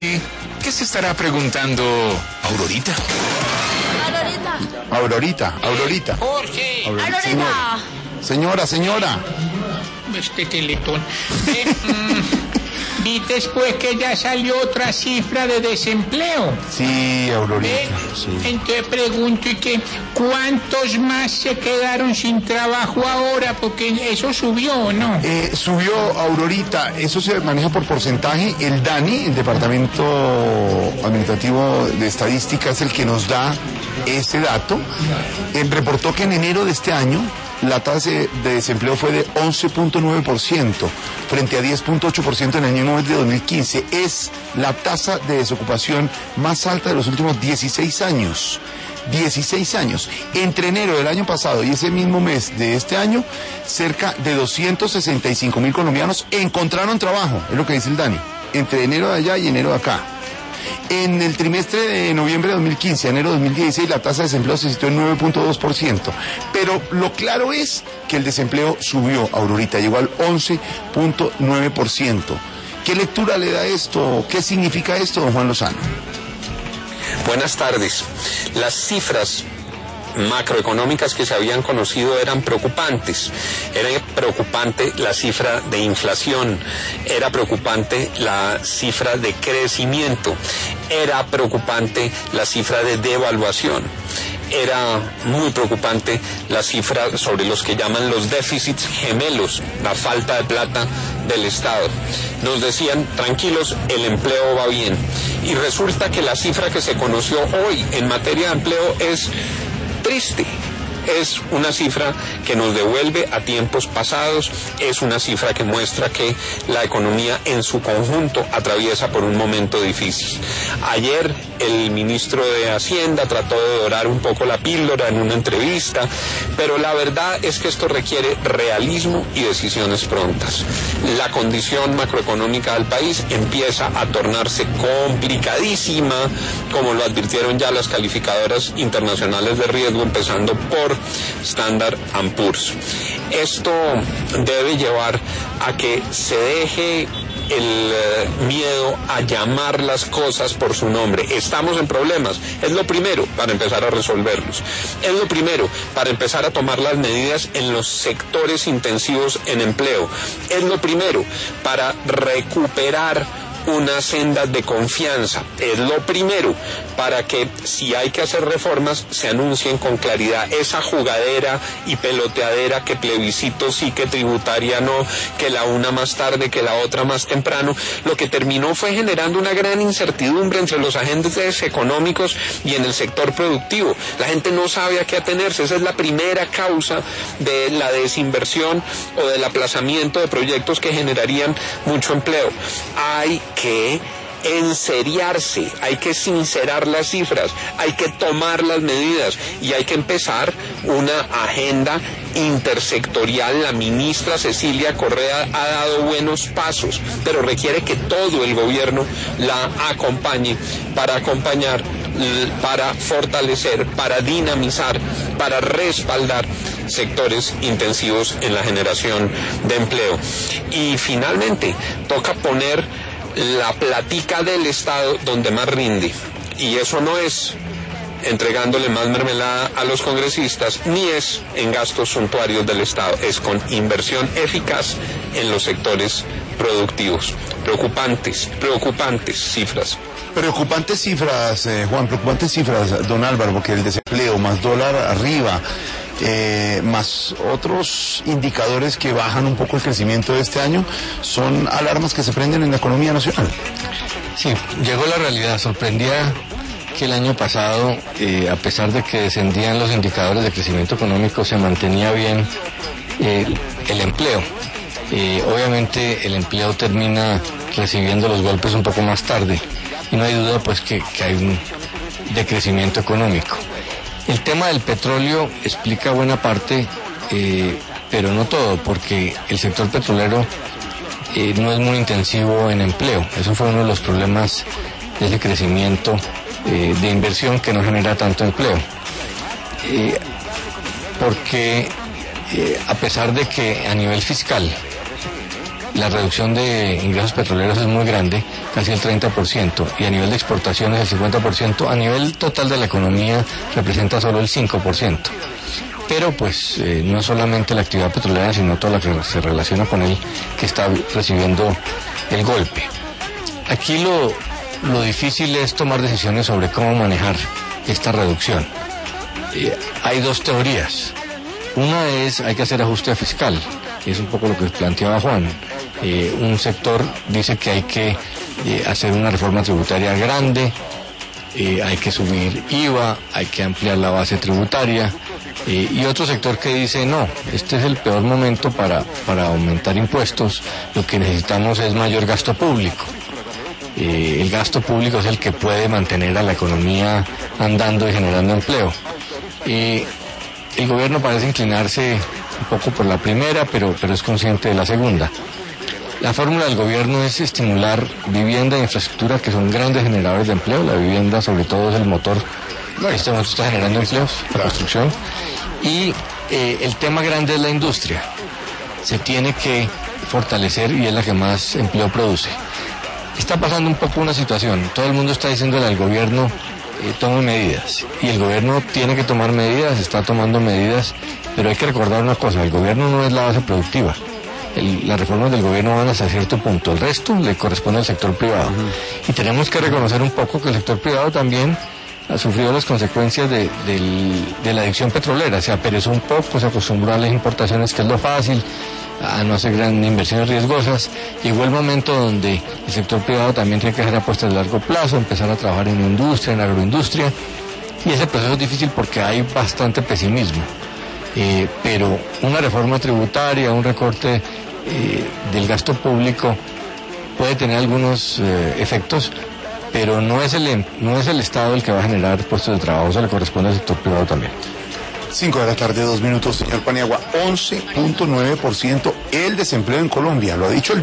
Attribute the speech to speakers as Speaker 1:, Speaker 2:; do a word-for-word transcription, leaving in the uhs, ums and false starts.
Speaker 1: ¿Qué se estará preguntando Aurorita?
Speaker 2: Aurorita.
Speaker 3: Aurorita, Aurorita.
Speaker 4: Jorge.
Speaker 3: Aurorita.
Speaker 2: Aurorita.
Speaker 3: Señora, señora.
Speaker 4: Este teletón. Eh, mm, y después que ya salió otra cifra de desempleo.
Speaker 3: Sí, Aurorita.
Speaker 4: ¿Eh?
Speaker 3: Sí.
Speaker 4: Entonces pregunto, ¿y qué? ¿Cuántos más se quedaron sin trabajo ahora? Porque eso subió, ¿o no?
Speaker 3: Eh, subió, Aurorita, eso se maneja por porcentaje. El DANI, el Departamento Administrativo de Estadística, es el que nos da ese dato. Eh, reportó que en enero de este año la tasa de desempleo fue de once punto nueve por ciento frente a diez punto ocho por ciento en el año de dos mil quince. Es la tasa de desocupación más alta de los últimos dieciséis años. dieciséis años. Entre enero del año pasado y ese mismo mes de este año, cerca de doscientos sesenta y cinco mil colombianos encontraron trabajo, es lo que dice el DANI, entre enero de allá y enero de acá. En el trimestre de noviembre de dos mil quince a enero de dos mil dieciséis la tasa de desempleo se situó en nueve punto dos por ciento, pero lo claro es que el desempleo subió, Aurorita, llegó al once punto nueve por ciento. ¿Qué lectura le da esto? ¿Qué significa esto, don Juan Lozano?
Speaker 5: Buenas tardes. Las cifras macroeconómicas que se habían conocido eran preocupantes. Era preocupante la cifra de inflación, era preocupante la cifra de crecimiento, era preocupante la cifra de devaluación. Era muy preocupante la cifra sobre los que llaman los déficits gemelos, la falta de plata del Estado. Nos decían, tranquilos, el empleo va bien. Y resulta que la cifra que se conoció hoy en materia de empleo es triste. Es una cifra que nos devuelve a tiempos pasados, es una cifra que muestra que la economía en su conjunto atraviesa por un momento difícil. Ayer el ministro de Hacienda trató de dorar un poco la píldora en una entrevista, pero la verdad es que esto requiere realismo y decisiones prontas. La condición macroeconómica del país empieza a tornarse complicadísima, como lo advirtieron ya las calificadoras internacionales de riesgo, empezando por Standard and Poor's. Esto debe llevar a que se deje el uh, miedo a llamar las cosas por su nombre. Estamos en problemas, es lo primero para empezar a resolverlos, es lo primero para empezar a tomar las medidas en los sectores intensivos en empleo, es lo primero para recuperar una senda de confianza, es lo primero para que si hay que hacer reformas se anuncien con claridad. Esa jugadera y peloteadera que plebiscito sí, que tributaria no, que la una más tarde, que la otra más temprano, lo que terminó fue generando una gran incertidumbre entre los agentes económicos y en el sector productivo. La gente no sabe a qué atenerse. Esa es la primera causa de la desinversión o del aplazamiento de proyectos que generarían mucho empleo. Hay que enseriarse, hay que sincerar las cifras, hay que tomar las medidas y hay que empezar una agenda intersectorial. La ministra Cecilia Correa ha dado buenos pasos, pero requiere que todo el gobierno la acompañe para acompañar, para fortalecer, para dinamizar, para respaldar sectores intensivos en la generación de empleo. Y finalmente, toca poner la platica del Estado donde más rinde, y eso no es entregándole más mermelada a los congresistas, ni es en gastos suntuarios del Estado, es con inversión eficaz en los sectores productivos. Preocupantes, preocupantes cifras.
Speaker 3: Preocupantes cifras, eh, Juan, preocupantes cifras, don Álvaro, porque el desempleo más dólar arriba, eh, más otros indicadores que bajan un poco el crecimiento de este año, son alarmas que se prenden en la economía nacional.
Speaker 6: Sí, llegó la realidad. Sorprendía que el año pasado, eh, a pesar de que descendían los indicadores de crecimiento económico, se mantenía bien eh, el empleo. Eh, obviamente el empleo termina recibiendo los golpes un poco más tarde, y no hay duda pues que, que hay un decrecimiento económico. El tema del petróleo explica buena parte, eh, pero no todo, porque el sector petrolero eh, no es muy intensivo en empleo. Eso fue uno de los problemas de ese crecimiento eh, de inversión que no genera tanto empleo. Eh, porque eh, a pesar de que a nivel fiscal la reducción de ingresos petroleros es muy grande, casi el treinta por ciento, y a nivel de exportaciones el cincuenta por ciento, a nivel total de la economía representa solo el cinco por ciento. Pero pues eh, no solamente la actividad petrolera, sino todo lo que se relaciona con él, que está recibiendo el golpe. Aquí lo, lo difícil es tomar decisiones sobre cómo manejar esta reducción. Eh, hay dos teorías. Una es, hay que hacer ajuste fiscal, que es un poco lo que planteaba Juan. Eh, un sector dice que hay que eh, hacer una reforma tributaria grande, eh, hay que subir I V A, hay que ampliar la base tributaria, eh, y otro sector que dice, no, este es el peor momento para, para aumentar impuestos, lo que necesitamos es mayor gasto público. Eh, el gasto público es el que puede mantener a la economía andando y generando empleo. Eh, el gobierno parece inclinarse un poco por la primera, pero, pero es consciente de la segunda. La fórmula del gobierno es estimular vivienda e infraestructura, que son grandes generadores de empleo. La vivienda, sobre todo, es el motor que este momento está generando empleos, la construcción. Y eh, el tema grande es la industria. Se tiene que fortalecer y es la que más empleo produce. Está pasando un poco una situación. Todo el mundo está diciéndole al gobierno, eh, tome medidas. Y el gobierno tiene que tomar medidas, está tomando medidas, pero hay que recordar una cosa, el gobierno no es la base productiva. El, las reformas del gobierno van hasta cierto punto, el resto le corresponde al sector privado. Uh-huh. Y tenemos que reconocer un poco que el sector privado también ha sufrido las consecuencias de, del, de la adicción petrolera. Se aperezó un poco, se acostumbró a las importaciones, que es lo fácil, a no hacer grandes inversiones riesgosas. Llegó el momento donde el sector privado también tiene que hacer apuestas de largo plazo, empezar a trabajar en industria, en agroindustria, y ese proceso es difícil porque hay bastante pesimismo. Eh, pero una reforma tributaria, un recorte eh, del gasto público puede tener algunos eh, efectos, pero no es el no es el Estado el que va a generar puestos de trabajo, eso le corresponde al sector privado también.
Speaker 3: cinco de la tarde, dos minutos, señor Paniagua. once punto nueve por ciento el desempleo en Colombia, lo ha dicho el